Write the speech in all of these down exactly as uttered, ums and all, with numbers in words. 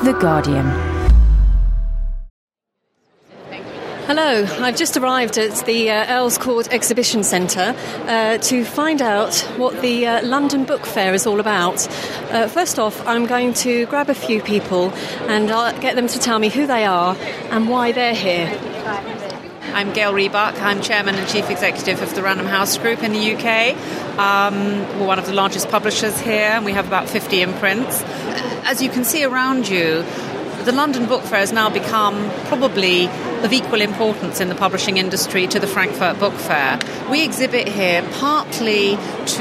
The Guardian. Hello, I've just arrived at the uh, Earls Court Exhibition Centre uh, to find out what the uh, London Book Fair is all about. Uh, first off, I'm going to grab a few people and I'll get them to tell me who they are and why they're here. I'm Gail Reebok. I'm Chairman and Chief Executive of the Random House Group in the U K. Um, we're one of the largest publishers here and we have about fifty imprints. As you can see around you, the London Book Fair has now become probably of equal importance in the publishing industry to the Frankfurt Book Fair. We exhibit here partly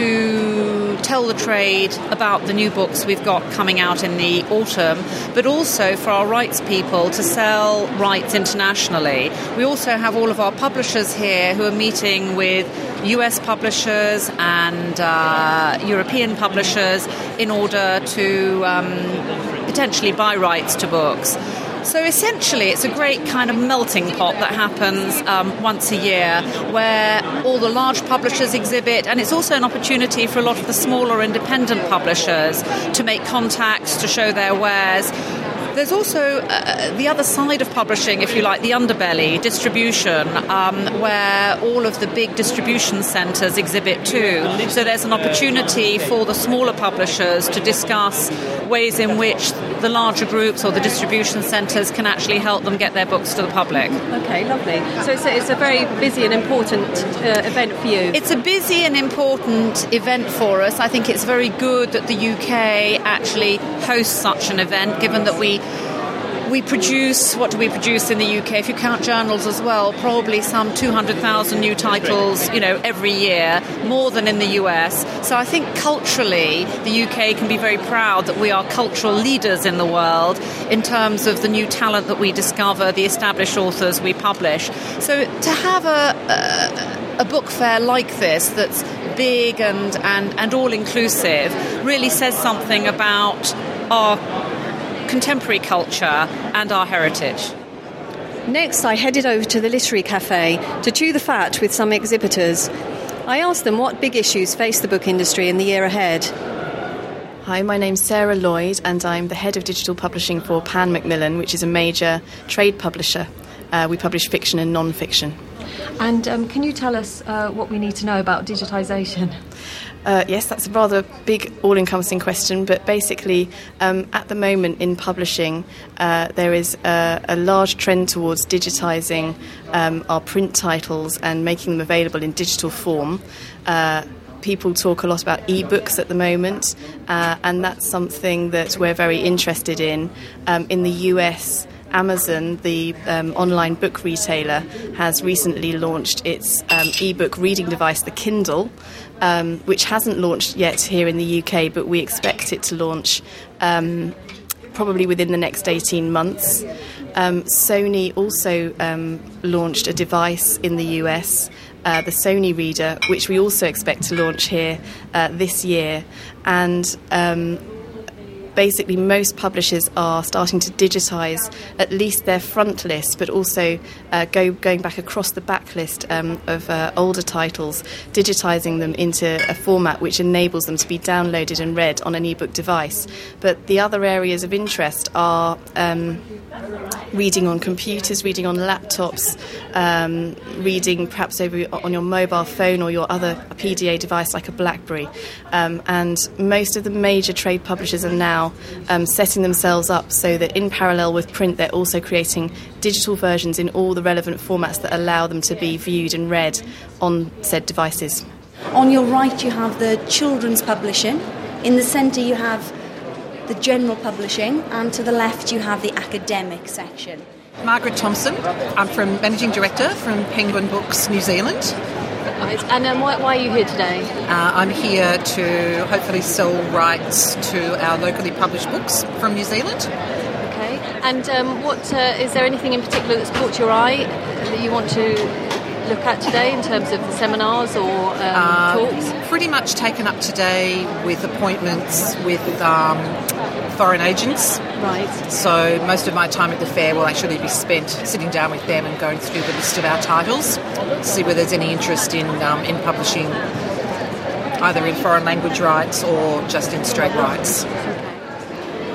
to tell the trade about the new books we've got coming out in the autumn, but also for our rights people to sell rights internationally. We also have all of our publishers here who are meeting with U S publishers and uh, European publishers in order to um, potentially buy rights to books. So essentially it's a great kind of melting pot that happens um, once a year where all the large publishers exhibit, and it's also an opportunity for a lot of the smaller independent publishers to make contacts, to show their wares. There's also uh, the other side of publishing, if you like, the underbelly, distribution, um, where all of the big distribution centres exhibit too. So there's an opportunity for the smaller publishers to discuss ways in which the larger groups or the distribution centres can actually help them get their books to the public. Okay, lovely. So it's a, it's a very busy and important uh, event for you. It's a busy and important event for us. I think it's very good that the U K actually hosts such an event, given that we We produce, what do we produce in the U K? If you count journals as well, probably some two hundred thousand new titles, you know, every year, more than in the U S. So I think culturally, the U K can be very proud that we are cultural leaders in the world in terms of the new talent that we discover, the established authors we publish. So to have a, a, a book fair like this that's big and, and, and all-inclusive really says something about our contemporary culture and our heritage. Next, I headed over to the Literary Cafe to chew the fat with some exhibitors. I asked them what big issues face the book industry in the year ahead. Hi, my name's Sarah Lloyd and I'm the head of digital publishing for Pan Macmillan, which is a major trade publisher. Uh, we publish fiction and non-fiction. And um, can you tell us uh, what we need to know about digitisation? Uh, yes, that's a rather big, all-encompassing question, but basically, um, at the moment in publishing, uh, there is a, a large trend towards digitising um, our print titles and making them available in digital form. Uh, people talk a lot about e-books at the moment, uh, and that's something that we're very interested in. Um, in the U S, Amazon, the um, online book retailer, has recently launched its um, e-book reading device, the Kindle, um, which hasn't launched yet here in the U K, but we expect it to launch um, probably within the next eighteen months. Um, Sony also um, launched a device in the U S, uh, the Sony Reader, which we also expect to launch here uh, this year. And um, basically most publishers are starting to digitise at least their front list, but also uh, go, going back across the backlist um, of uh, older titles, digitising them into a format which enables them to be downloaded and read on an ebook device. But the other areas of interest are um, reading on computers, reading on laptops, um, reading perhaps over on your mobile phone or your other P D A device like a BlackBerry. Um, and most of the major trade publishers are now um, setting themselves up so that in parallel with print they're also creating digital versions in all the relevant formats that allow them to be viewed and read on said devices. On your right you have the children's publishing, in the centre you have the general publishing, and to the left you have the academic section. Margaret Thompson. I'm from Managing Director from Penguin Books New Zealand. Right. And um, why, why are you here today? Uh, I'm here to hopefully sell rights to our locally published books from New Zealand. Okay. And um, what uh, is there anything in particular that's caught your eye that you want to look at today in terms of the seminars or um, uh, talks? Pretty much taken up today with appointments with um, foreign agents. Right. So most of my time at the fair will actually be spent sitting down with them and going through the list of our titles, to see whether there's any interest in um, in publishing either in foreign language rights or just in straight rights.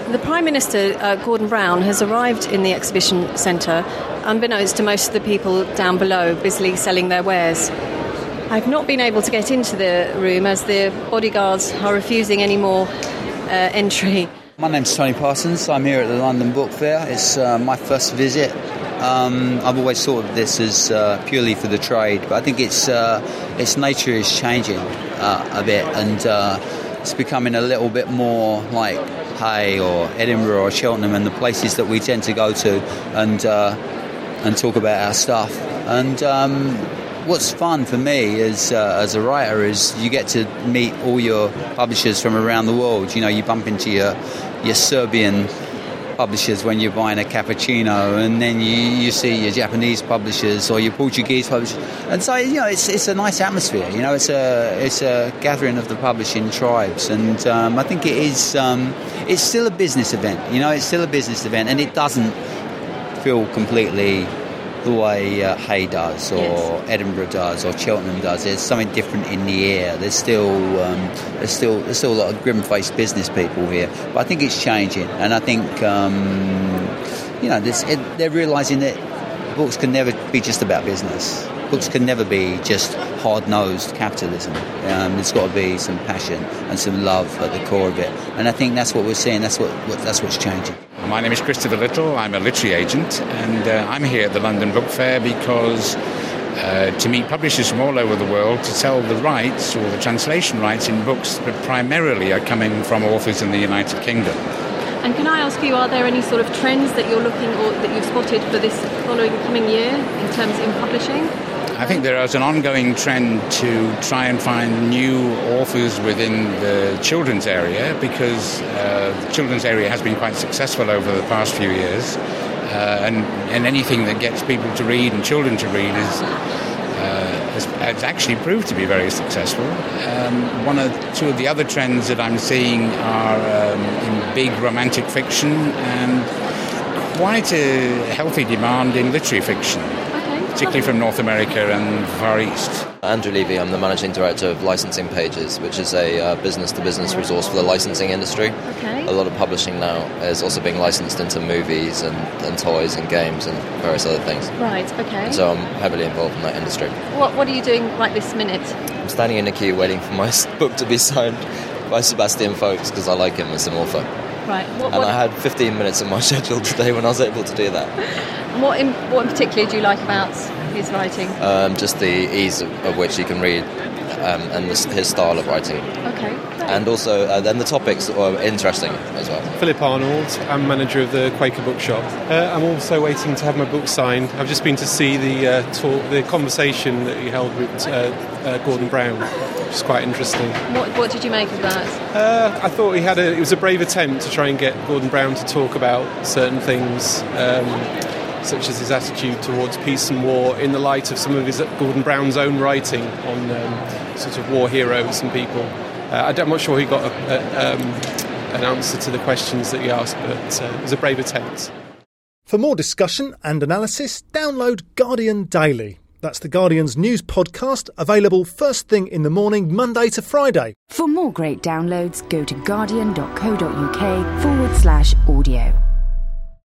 The Prime Minister, uh, Gordon Brown, has arrived in the exhibition centre, unbeknownst to most of the people down below, busily selling their wares. I've not been able to get into the room as the bodyguards are refusing any more uh, entry. My name's Tony Parsons. I'm here at the London Book Fair. It's uh, my first visit. Um, I've always thought of this as uh, purely for the trade, but I think it's uh, its nature is changing uh, a bit, and uh, it's becoming a little bit more like Hay or Edinburgh or Cheltenham and the places that we tend to go to and uh, and talk about our stuff. And um, what's fun for me as uh, as a writer is you get to meet all your publishers from around the world. You know, you bump into your your Serbian publishers when you're buying a cappuccino, and then you, you see your Japanese publishers or your Portuguese publishers, and so you know it's it's a nice atmosphere. You know, it's a it's a gathering of the publishing tribes, and um, I think it is um, it's still a business event. You know, it's still a business event, and it doesn't feel completely the way uh, Hay does, or yes. Edinburgh does, or Cheltenham does. There's something different in the air. There's still um, there's still there's still a lot of grim-faced business people here, but I think it's changing, and I think um, you know this, it, they're realising that books can never be just about business. Books can never be just hard-nosed capitalism. Um, there's got to be some passion and some love at the core of it, and I think that's what we're seeing. That's what, what that's what's changing. My name is Christopher Little. I'm a literary agent, and uh, I'm here at the London Book Fair because uh, to meet publishers from all over the world to sell the rights or the translation rights in books that primarily are coming from authors in the United Kingdom. And can I ask you, are there any sort of trends that you're looking or that you've spotted for this following coming year in terms in publishing? I think there is an ongoing trend to try and find new authors within the children's area, because uh, the children's area has been quite successful over the past few years, uh, and, and anything that gets people to read and children to read is uh, has, has actually proved to be very successful. Um, one or two of the other trends that I'm seeing are um, in big romantic fiction and quite a healthy demand in literary fiction, particularly from North America and Far East. Andrew Levy, I'm the Managing Director of Licensing Pages, which is a uh, business-to-business resource for the licensing industry. Okay. A lot of publishing now is also being licensed into movies and, and toys and games and various other things. Right, okay. And so I'm heavily involved in that industry. What What are you doing right this minute? I'm standing in a queue waiting for my book to be signed by Sebastian Faulks because I like him as an author. Right. What, and what... I had fifteen minutes in my schedule today when I was able to do that. What in, what in particular do you like about his writing? Um, just the ease of, of which he can read um, and this, his style of writing. Okay. Great. And also, uh, then the topics are interesting as well. Philip Arnold, I'm manager of the Quaker Bookshop. Uh, I'm also waiting to have my book signed. I've just been to see the uh, talk, the conversation that he held with uh, uh, Gordon Brown, which is quite interesting. What, what did you make of that? Uh, I thought he had a, it was a brave attempt to try and get Gordon Brown to talk about certain things, um, such as his attitude towards peace and war in the light of some of his Gordon Brown's own writing on um, sort of war heroes and people. Uh, I'm not sure he got a, a, um, an answer to the questions that he asked, but uh, it was a brave attempt. For more discussion and analysis, download Guardian Daily. That's the Guardian's news podcast, available first thing in the morning, Monday to Friday. For more great downloads, go to guardian.co.uk forward slash audio.